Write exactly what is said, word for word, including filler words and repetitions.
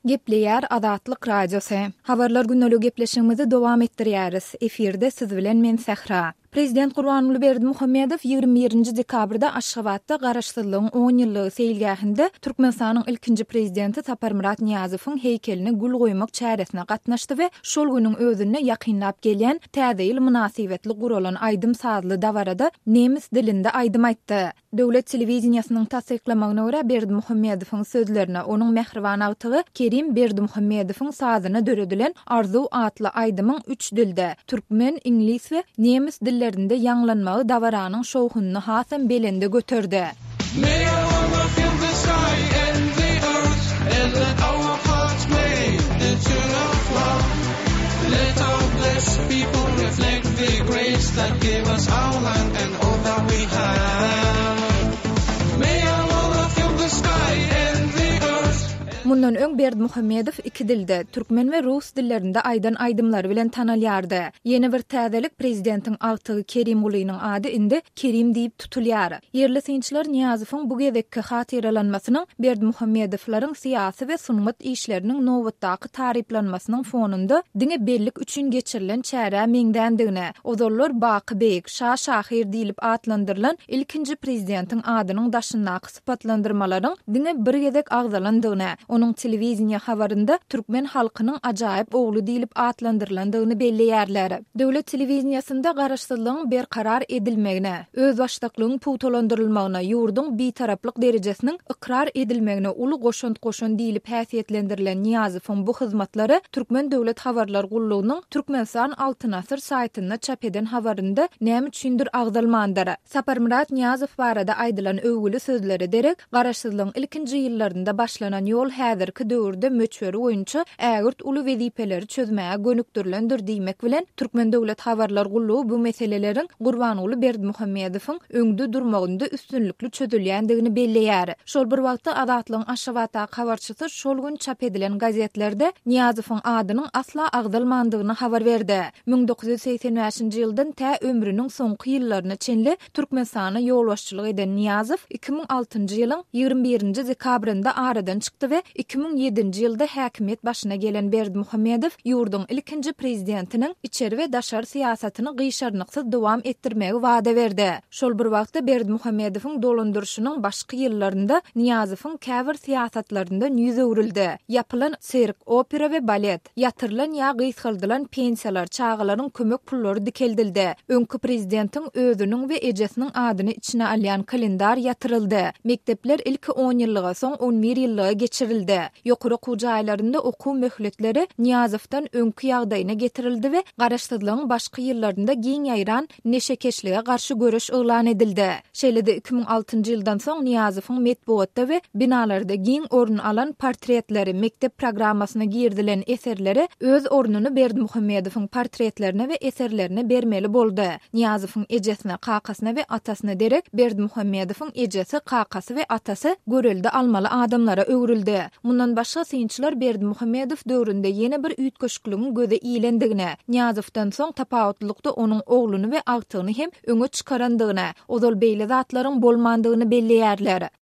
Gepleýär Azatlyk Radiosu. Habarlar günnälik gepleşigimizi dowam etdirýäris. Eferde siz bilen men Sehra. Prezident Gurbanuly Berdimuhammedow ýygrimi birinji dekabrda Aşgabatda garaşsyzlygyň on ýyllygy seýilgähinde Türkmenistanyň ilkinji prezidenti Saparmurat Niýazowyň heykelini gül goýmak çäresine gatnaşdy we şol güniň özüne ýakynlap gelýän täze ýyl münasibetli guralan aýdym sazly dawarada nemis dilinde aýdym aýtdy. Döwlet telewizionýasynyň tasdiklamagyna görä Berdimuhammedowyň sözlerine onuň mehriban agtygy Kerim Berdimuhammedowyň sazyna döredilen Arzu atly aýdymyň üç dilde türkmen, ingliz we nemis dillerinde ýanglanmagy dawaranyň şowhuny hasam belinde götürdi. Let our blessed people reflect the grace that gave us our land and all that we have. May Allah fill the sky and the earth. Mundan öň Berdimuhammedow iki dilde, türkmen we rus dillerinde aýdan aýdymlar bilen tanalýardy. Ýeni bir täzelik prezidentiň agtygy Kerim Ulynyň ady indi Kerim diýip tutulýar. Yerli synçylar Niýazowyň bu gezekki hatyralanmasynyň Berdimuhammedowlaryň syýasy we sunmat işleriniň nowatdaky taryplanmasynyň fonunda diňe bellik üçin geçirilen çäre meňdendigine, ozollar Baky Bek, Şah Şahyr diýilip atlandyrylan ilkinji prezidentiň adynyň daşyndaky sypatlandyrmalaryň diňe bir gezek agzalandygyna, onuň telewizionýa habarynda türkmen halkynyň ajaýyp ogly diýilip atlandyrlandygyny belleýärler. Döwlet telewizionýasynda garaşsyzlygyň berkarar edilmegine, öz başlyklygyň puwtalandyrylmagyna, ýurduň bitaraplyk derejesiniň ikrar edilmegine uly goşunt goşun diýilip häsiýetlendirilen Niýazowyň bu hyzmatlary türkmen döwlet habarlar gullugynyň Türkmenistan Altyn Asyr saýtynda çap eden habarynda näme üçindir agdalmandyr. Saparmurat Niýazow barada aýdylan öwgüli sözleri derek garaşsyzlygyň ilkinji ýyllarynda başlanan ýol häzirki döwürde möçberi oýunçy ägirt uly wezipeleri çözmäge gönükdirilendir diýmek bilen türkmen döwlet habarlar gullugy bu meseleleriň Gurbanuly Berdimuhammedowyň öňde durmagynda üstünlikli çözülýändigini belleýär. Şol bir wagtda Azatlygyň Aşgabatda habarçysy şol gün çap edilen gazetlerde Niýazowyň adynyň asla agdalmandygyny habar berdi. bin dokuz yüz seksen beşinji ýyldan tä ömrüniň soňky ýyllaryna çenli Türkmenistana ýolbaşçylyk eden Niýazow iki bin altynjy ýylyň ýygrimi birinji dekabrynda aradan çykdy we iki bin ýedinji ýylda häkimiýet başyna gelen Berdimuhammedow ýurduň ilkinji prezidentiniň içeri we daşar syýasatyny gyşarnyksyz dowam etdirmegi wada berdi. Şol bir wagtda Berdimuhammedowyň dolandyrşynyň başky ýyllarynda Niýazowyň käbir syýasatlarynda ýüze öwrildi. Ýapylan sirk, opera we balet, ýatyrylan ýa gyýsyldylan pensiýalar, çağalaryň kömek pullary dikeldildi. Öňkü prezidentiň özüniň we ejesiniň adyny içine alýan kalendar ýatyryldy. Mektepler ilki on ýyllyga soň on bir ýyllyga geçirildi. Ýokary okuw jaýlarynda okuw möhletleri Niýazowdan öňkü ýagdaýyna getirildi we garaşsyzlygyň başky ýyllarynda giň ýaýran neşekeşlige garşy görüş ýylan edildi. Şeýlede iki bin altynjy ýyldan soň Niýazowyň metbuatda we binalarda giň orun alan portretleri, mektep programmasyna girdilen eserleri öz ornuny Berdimuhammedowyň portretlerine we eserlerine bermeli boldy. Niýazowyň ejesine, kakasyna we atasyna derek Berdimuhammedowyň ejesi, kakasy we atasy görelde almaly adamlara öwrüldi. Mundan başga synçylar Berdimuhammedow döwründe ýene bir üýtgeşikligiň göze iýlendigine, Niýazowdan soň tapawutlykda onuň ogluny we agtygyny hem öňe çykarandygyna, ozal beýle zatlaryň bolmandygyny belleýärler.